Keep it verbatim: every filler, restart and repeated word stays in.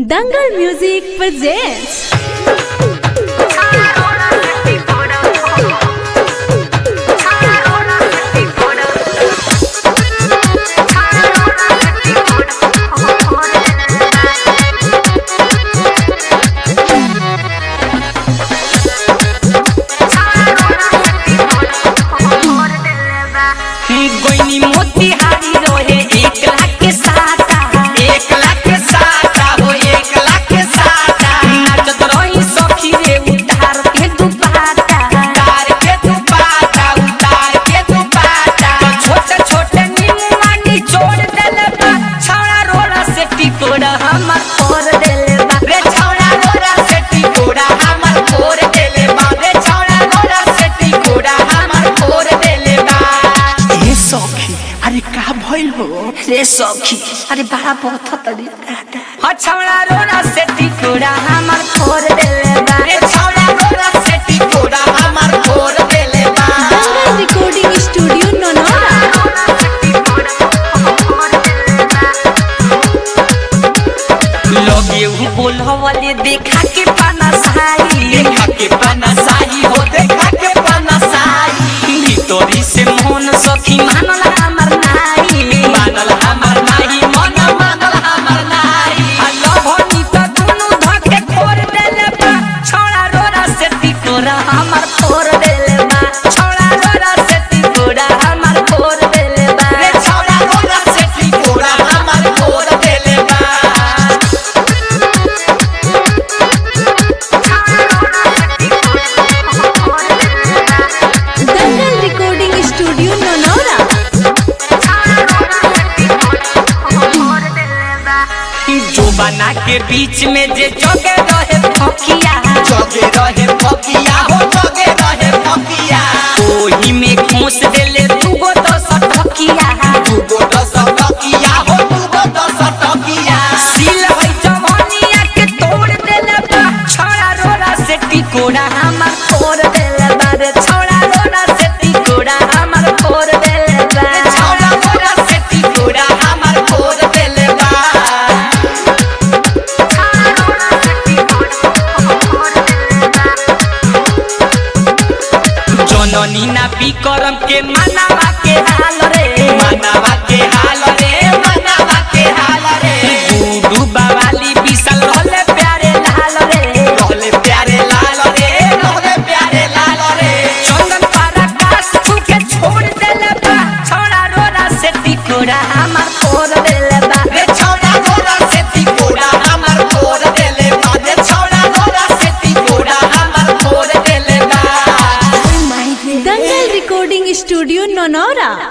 Dangal Music presents गोइनी मोतिहारी रोहे एक लाख के साटा एक लाख के साटा हो एक लाख के साटा नाचत रही सखी रे उतार के दुपाटा उतार के दुपाटा उतार के दुपाटा छोटे छोटे निमुआ निचोड़ देले बा छौड़ा रोड़ा से टिकोड़ा हमर तोड़ देले बा रे छौड़ा रोड़ा से टिकोड़ा हमर तोड़ देले बा रे छौड़ा रोड़ा से टिकोड़ा हमर तोड़ देले बा ए सखी अरे का भइल हो रे सखी अरे बड़ा बहुत तड़ी हा छौड़ा रोड़ा से टिकोड़ा हमर तोड़ देले बा रे छौड़ा रोड़ा से टिकोड़ा हमर तोड़ देले बा Dangal Recording Studio Nonora. लोगे उ बोलवले देखा के पाना साई देखा के पाना साई हो देखा के पाना साई तोरी से मोहन सखी मानल हमर नाई मानल हमर नाई मन मानल हमर नाई हल्लो भनी त दुनु धके खोर देले बा छौड़ा रोड़ा से टिकोड़ा हमर तोड़ देले बा छौड़ा रोड़ा से टिकोड़ा हमर तोड़ देले बा रे छौड़ा रोड़ा से टिकोड़ा हमर तोड़ देले बा Dangal Recording Studio Nonora. जो बना के बीच में जे जोगे रहे फकिया जोगे रहे फकिया हो जोगे रहे फकिया ओही में घुस देले दुगो दस टकिया दुगो दस टकिया हो दुगो दस टकिया सिल है जवानिया के तोड़ देले बा छौड़ा रोड़ा से टिकोड़ा हमर तोड़ देले बा रे छौड़ा रोड़ा से टिकोड़ा हमर तोड़ देले बा छौड़ा रोड़ा से टिकोड़ा हमर तोड़ देले बा जननी ना बिक्रम के मनावा के हाल रे मनावा के हाल रे मनावा के हाल रे गुडू बावाली विशाल रहले प्यारे लाल रे रहले प्यारे लाल रे रहले प्यारे लाल रे चंदन पारा कास छुके छोड़ देले बा छौड़ा रोड़ा से टिकोड़ा हमर तोड़ देले बा रे छौड़ा रोड़ा से टिकोड़ा हमर तोड़ देले बा रे छौड़ा रोड़ा से टिकोड़ा हमर तोड़ देले बा Dangal Recording Studio Nonora.